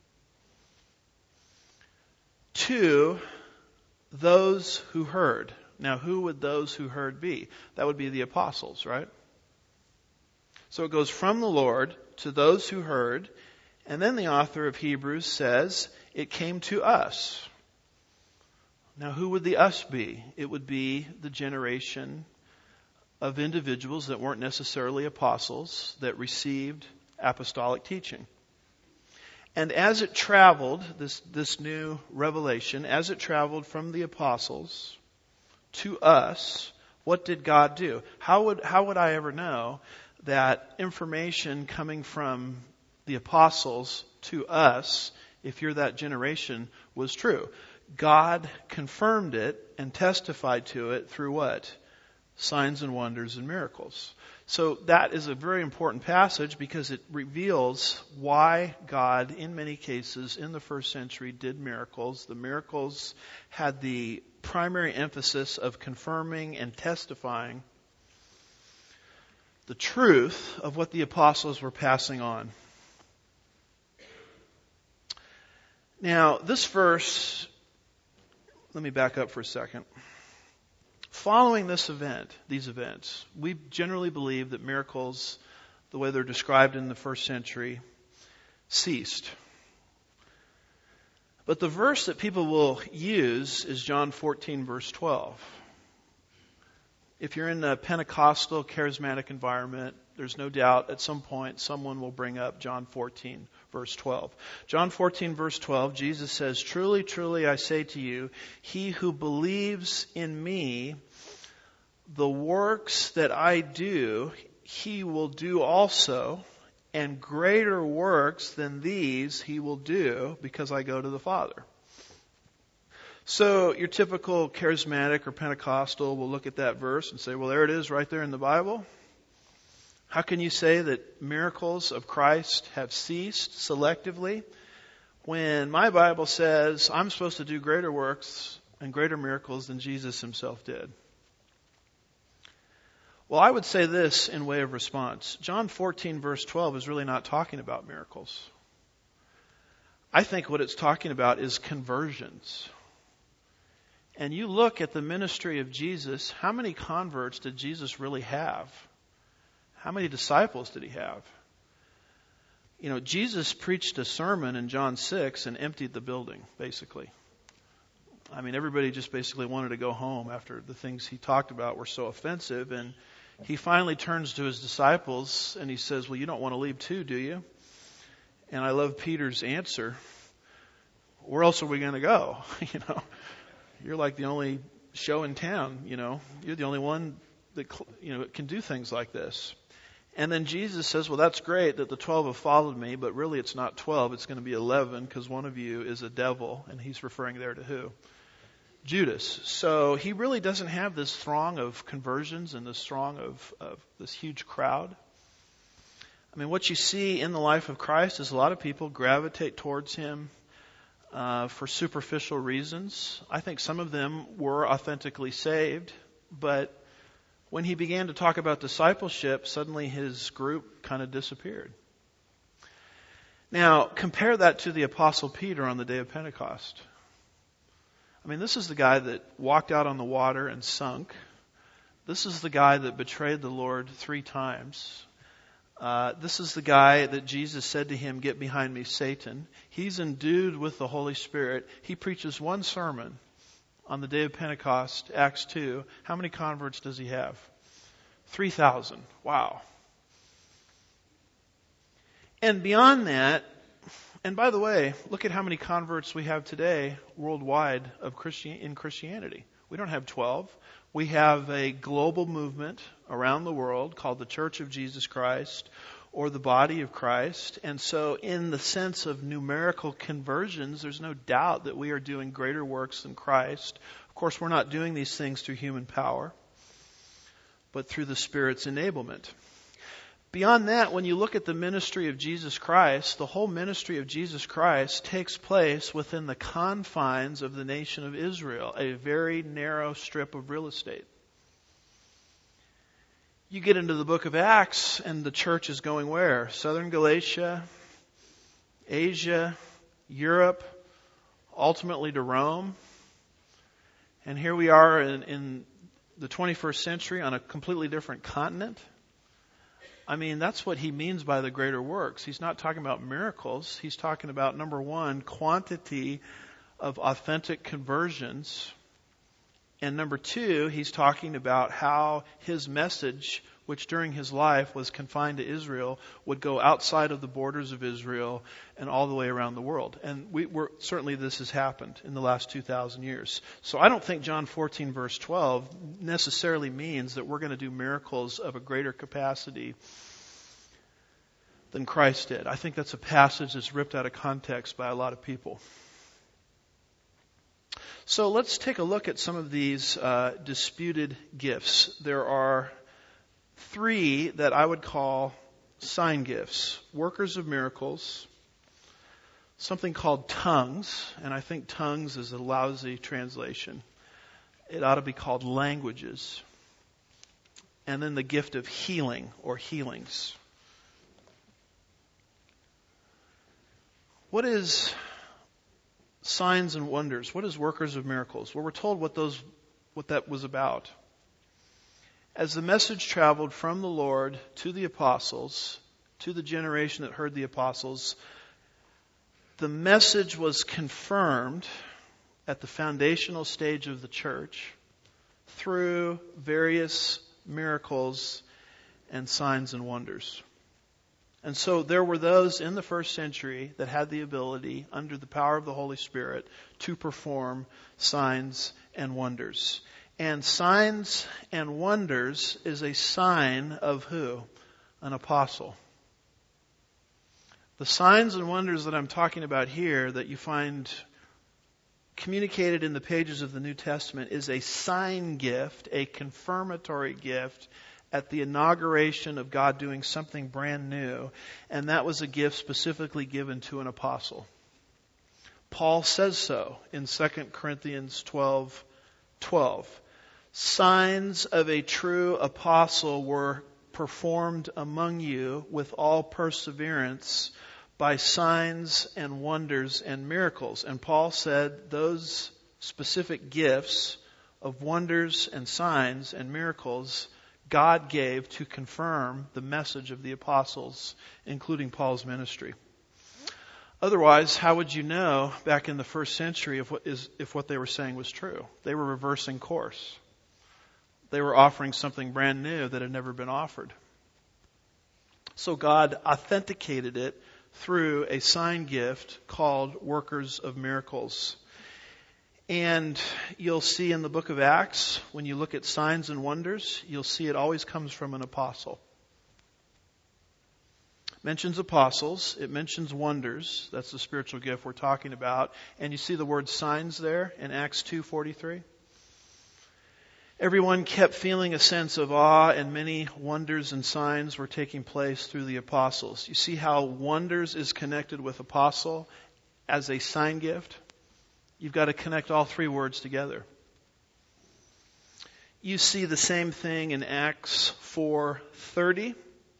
to those who heard. Now, who would those who heard be? That would be the apostles, right? So it goes from the Lord to those who heard, And then the author of Hebrews says, it came to us. Now, who would the us be? It would be the generation of individuals that weren't necessarily apostles that received apostolic teaching. And as it traveled, this, this new revelation, as it traveled from the apostles to us, what did God do? How would, how would I ever know that information coming from the apostles to us, if you're that generation, was true? God confirmed it and testified to it through what? Signs and wonders and miracles. So that is a very important passage because it reveals why God, in many cases in the first century, did miracles. The miracles had the primary emphasis of confirming and testifying the truth of what the apostles were passing on. Now, this verse, let me back up for a second. Following this event, these events, we generally believe that miracles, the way they're described in the first century, ceased. But the verse that people will use is John fourteen, verse twelve. If you're in a Pentecostal, charismatic environment, there's no doubt at some point someone will bring up John fourteen, verse twelve. John fourteen, verse twelve, Jesus says, "Truly, truly, I say to you, he who believes in me, the works that I do, he will do also, and greater works than these he will do, because I go to the Father." So your typical charismatic or Pentecostal will look at that verse and say, well, there it is right there in the Bible. How can you say that miracles of Christ have ceased selectively when my Bible says I'm supposed to do greater works and greater miracles than Jesus himself did? Well, I would say this in way of response. John fourteen, verse twelve is really not talking about miracles. I think what it's talking about is conversions. And you look at the ministry of Jesus, how many converts did Jesus really have? How many disciples did he have? You know, Jesus preached a sermon in John six and emptied the building, basically. I mean, everybody just basically wanted to go home after the things he talked about were so offensive. And he finally turns to his disciples and he says, well, you don't want to leave too, do you? And I love Peter's answer. Where else are we going to go? You know, you're like the only show in town, you know. You're the only one that, you know, can do things like this. And then Jesus says, well, that's great that the twelve have followed me, but really it's not twelve, it's going to be eleven because one of you is a devil. And he's referring there to who? Judas. So he really doesn't have this throng of conversions and this throng of, of this huge crowd. I mean, what you see in the life of Christ is a lot of people gravitate towards him uh, for superficial reasons. I think some of them were authentically saved, but when he began to talk about discipleship, suddenly his group kind of disappeared. Now, compare that to the Apostle Peter on the day of Pentecost. I mean, this is the guy that walked out on the water and sunk. This is the guy that betrayed the Lord three times. Uh, this is the guy that Jesus said to him, "Get behind me, Satan." He's endued with the Holy Spirit. He preaches one sermon on the day of Pentecost, Acts two. How many converts does he have? three thousand. Wow. And beyond that, and by the way, look at how many converts we have today worldwide of Christian in Christianity. We don't have twelve. We have a global movement around the world called the Church of Jesus Christ, or the Body of Christ. And so in the sense of numerical conversions, there's no doubt that we are doing greater works than Christ. Of course, we're not doing these things through human power, but through the Spirit's enablement. Beyond that, when you look at the ministry of Jesus Christ, the whole ministry of Jesus Christ takes place within the confines of the nation of Israel, a very narrow strip of real estate. You get into the book of Acts, and the church is going where? Southern Galatia, Asia, Europe, ultimately to Rome. And here we are in, in the twenty-first century on a completely different continent. I mean, that's what he means by the greater works. He's not talking about miracles. He's talking about, number one, quantity of authentic conversions. And number two, he's talking about how his message, which during his life was confined to Israel, would go outside of the borders of Israel and all the way around the world. And we were, certainly this has happened in the last two thousand years. So I don't think John fourteen verse twelve necessarily means that we're going to do miracles of a greater capacity than Christ did. I think that's a passage that's ripped out of context by a lot of people. So let's take a look at some of these uh, disputed gifts. There are three that I would call sign gifts. Workers of miracles, something called tongues, and I think tongues is a lousy translation. It ought to be called languages. And then the gift of healing or healings. What is signs and wonders? What is workers of miracles? Well, we're told what those, what that was about. As the message traveled from the Lord to the apostles, to the generation that heard the apostles, the message was confirmed at the foundational stage of the church through various miracles and signs and wonders. And so there were those in the first century that had the ability, under the power of the Holy Spirit, to perform signs and wonders. And signs and wonders is a sign of who? An apostle. The signs and wonders that I'm talking about here that you find communicated in the pages of the New Testament is a sign gift, a confirmatory gift at the inauguration of God doing something brand new. And that was a gift specifically given to an apostle. Paul says so in Second Corinthians twelve twelve. Signs of a true apostle were performed among you with all perseverance by signs and wonders and miracles. And Paul said those specific gifts of wonders and signs and miracles God gave to confirm the message of the apostles, including Paul's ministry. Otherwise, how would you know back in the first century if what, is, if what they were saying was true? They were reversing course. They were offering something brand new that had never been offered. So God authenticated it through a sign gift called workers of miracles. And you'll see in the book of Acts, when you look at signs and wonders, you'll see it always comes from an apostle. It mentions apostles. It mentions wonders. That's the spiritual gift we're talking about. And you see the word signs there in Acts two forty-three. Everyone kept feeling a sense of awe, and many wonders and signs were taking place through the apostles. You see how wonders is connected with apostle as a sign gift? You've got to connect all three words together. You see the same thing in Acts four thirty.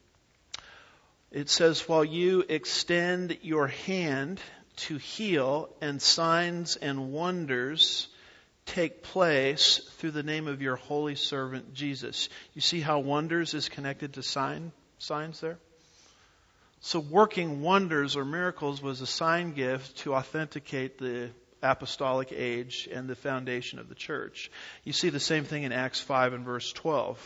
It says, while you extend your hand to heal, and signs and wonders take place through the name of your holy servant Jesus. You see how wonders is connected to sign signs there? So working wonders or miracles was a sign gift to authenticate the apostolic age and the foundation of the church. You see the same thing in Acts five and verse twelve.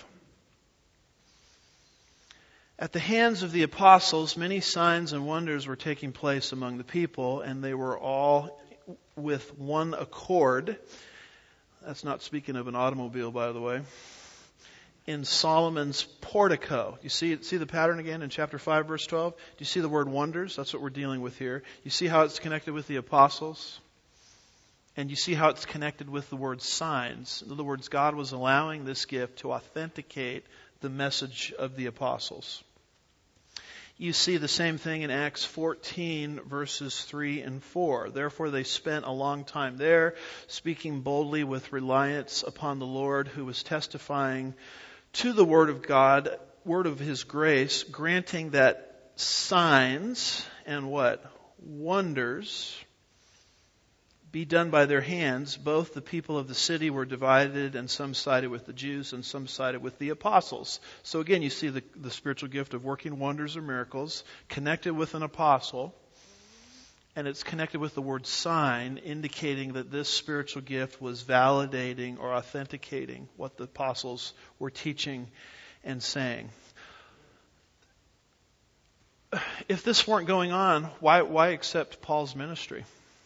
At the hands of the apostles, many signs and wonders were taking place among the people, and they were all with one accord. That's not speaking of an automobile, by the way. In Solomon's portico. You see, see the pattern again in chapter five, verse twelve? Do you see the word wonders? That's what we're dealing with here. You see how it's connected with the apostles? And you see how it's connected with the word signs. In other words, God was allowing this gift to authenticate the message of the apostles. You see the same thing in Acts fourteen, verses three and four. Therefore they spent a long time there, speaking boldly with reliance upon the Lord, who was testifying to the word of God, word of his grace, granting that signs and what? Wonders be done by their hands, both the people of the city were divided, and some sided with the Jews and some sided with the apostles. So again, you see the, the spiritual gift of working wonders or miracles connected with an apostle, and it's connected with the word sign, indicating that this spiritual gift was validating or authenticating what the apostles were teaching and saying. If this weren't going on, why, why accept Paul's ministry?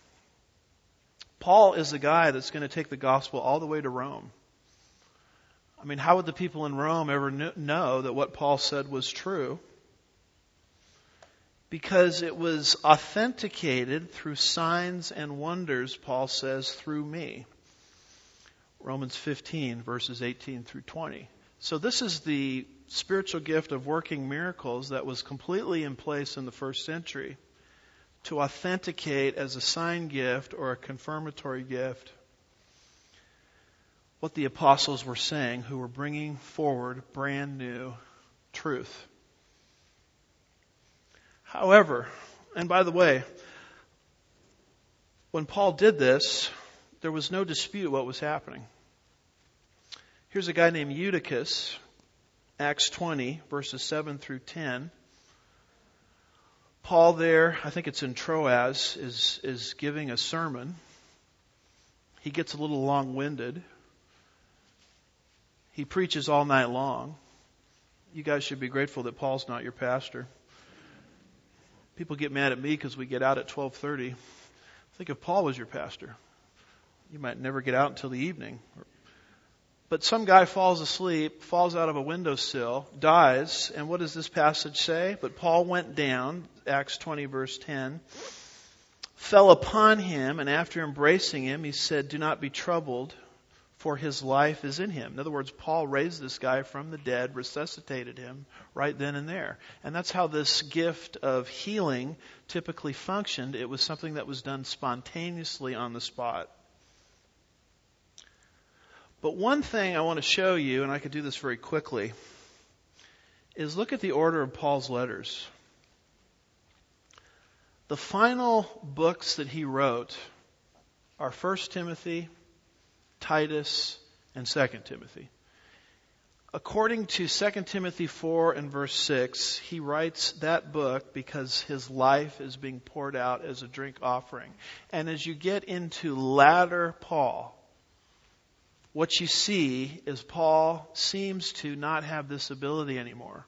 Paul is the guy that's going to take the gospel all the way to Rome. I mean, how would the people in Rome ever know that what Paul said was true? Because it was authenticated through signs and wonders, Paul says, through me. Romans fifteen, verses eighteen through twenty. So this is the spiritual gift of working miracles that was completely in place in the first century to authenticate as a sign gift or a confirmatory gift what the apostles were saying, who were bringing forward brand new truth. However, and by the way, when Paul did this, there was no dispute what was happening. Here's a guy named Eutychus, Acts twenty, verses seven through ten. Paul there, I think it's in Troas, is, is giving a sermon. He gets a little long-winded. He preaches all night long. You guys should be grateful that Paul's not your pastor. People get mad at me because we get out at twelve thirty. Think if Paul was your pastor. You might never get out until the evening. But some guy falls asleep, falls out of a windowsill, dies, and what does this passage say? But Paul went down, Acts twenty verse ten, fell upon him, and after embracing him, he said, "Do not be troubled, for his life is in him." In other words, Paul raised this guy from the dead, resuscitated him right then and there. And that's how this gift of healing typically functioned. It was something that was done spontaneously on the spot. But one thing I want to show you, and I could do this very quickly, is look at the order of Paul's letters. The final books that he wrote are First Timothy, Titus, and Second Timothy. According to Second Timothy four and verse six, he writes that book because his life is being poured out as a drink offering. And as you get into latter Paul, what you see is Paul seems to not have this ability anymore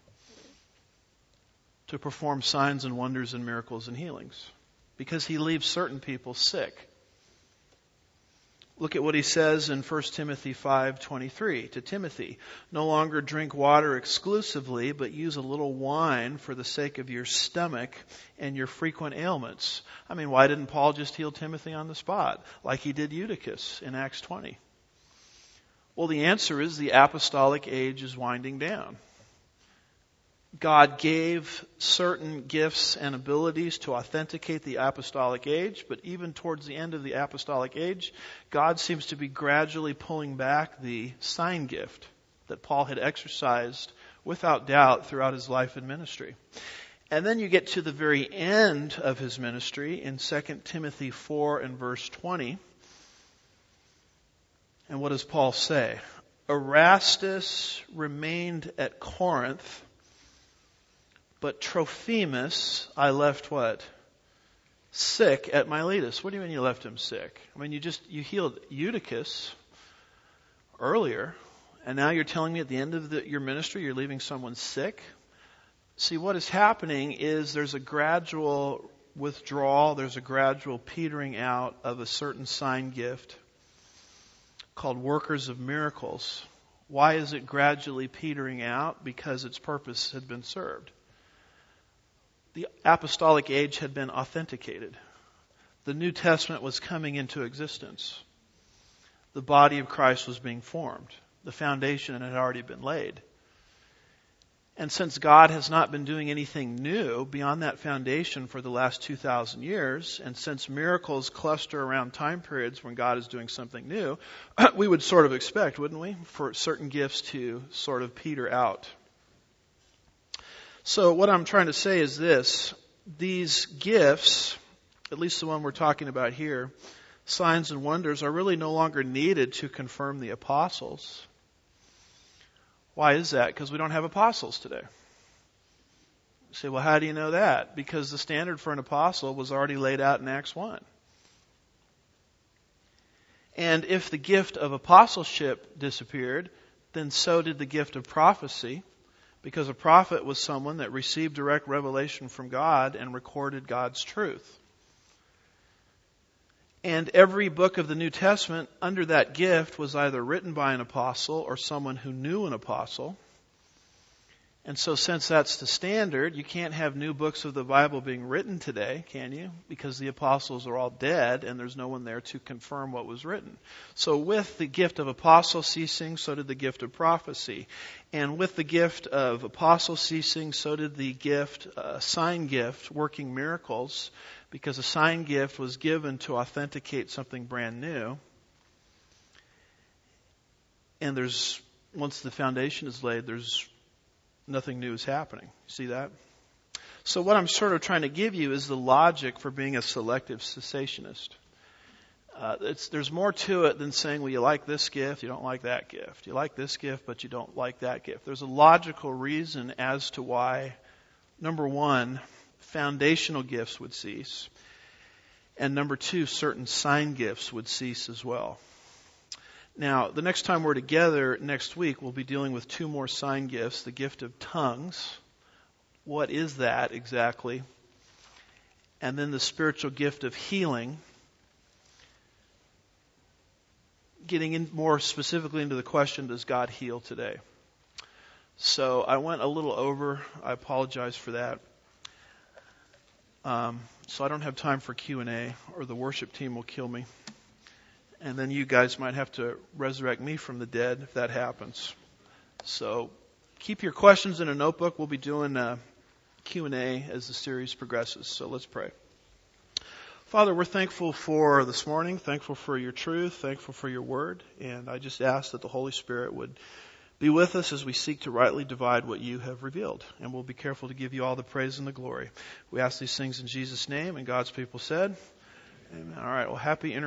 to perform signs and wonders and miracles and healings because he leaves certain people sick. Look at what he says in First Timothy five twenty-three to Timothy. "No longer drink water exclusively, but use a little wine for the sake of your stomach and your frequent ailments." I mean, why didn't Paul just heal Timothy on the spot like he did Eutychus in Acts twenty? Well, the answer is the apostolic age is winding down. God gave certain gifts and abilities to authenticate the apostolic age, but even towards the end of the apostolic age, God seems to be gradually pulling back the sign gift that Paul had exercised without doubt throughout his life and ministry. And then you get to the very end of his ministry in Second Timothy four and verse twenty. And what does Paul say? "Erastus remained at Corinth, but Trophimus I left" what? "Sick at Miletus." What do you mean you left him sick? I mean, you just, you healed Eutychus earlier, and now you're telling me at the end of the, your ministry you're leaving someone sick? See, what is happening is there's a gradual withdrawal, there's a gradual petering out of a certain sign gift called workers of miracles. Why is it gradually petering out? Because its purpose had been served. The apostolic age had been authenticated. The New Testament was coming into existence. The body of Christ was being formed. The foundation had already been laid. And since God has not been doing anything new beyond that foundation for the last two thousand years, and since miracles cluster around time periods when God is doing something new, we would sort of expect, wouldn't we, for certain gifts to sort of peter out. So what I'm trying to say is this. These gifts, at least the one we're talking about here, signs and wonders are really no longer needed to confirm the apostles. Why is that? Because we don't have apostles today. You say, well, how do you know that? Because the standard for an apostle was already laid out in Acts one. And if the gift of apostleship disappeared, then so did the gift of prophecy, because a prophet was someone that received direct revelation from God and recorded God's truth. And every book of the New Testament under that gift was either written by an apostle or someone who knew an apostle. And so since that's the standard, you can't have new books of the Bible being written today, can you? Because the apostles are all dead and there's no one there to confirm what was written. So with the gift of apostle ceasing, so did the gift of prophecy. And with the gift of apostle ceasing, so did the gift, uh, sign gift, working miracles, because a sign gift was given to authenticate something brand new. And there's, once the foundation is laid, there's nothing new is happening. See that? So what I'm sort of trying to give you is the logic for being a selective cessationist. Uh, it's, there's more to it than saying, well, you like this gift, you don't like that gift. You like this gift, but you don't like that gift. There's a logical reason as to why, number one, foundational gifts would cease. And number two, certain sign gifts would cease as well. Now, the next time we're together next week, we'll be dealing with two more sign gifts. The gift of tongues. What is that exactly? And then the spiritual gift of healing. Getting in more specifically into the question, does God heal today? So I went a little over. I apologize for that. Um, so I don't have time for Q and A, or the worship team will kill me. And then you guys might have to resurrect me from the dead if that happens. So keep your questions in a notebook. We'll be doing a Q and A as the series progresses. So let's pray. Father, we're thankful for this morning, thankful for your truth, thankful for your word. And I just ask that the Holy Spirit would be with us as we seek to rightly divide what you have revealed. And we'll be careful to give you all the praise and the glory. We ask these things in Jesus' name, and God's people said, amen. All right, well, happy inter-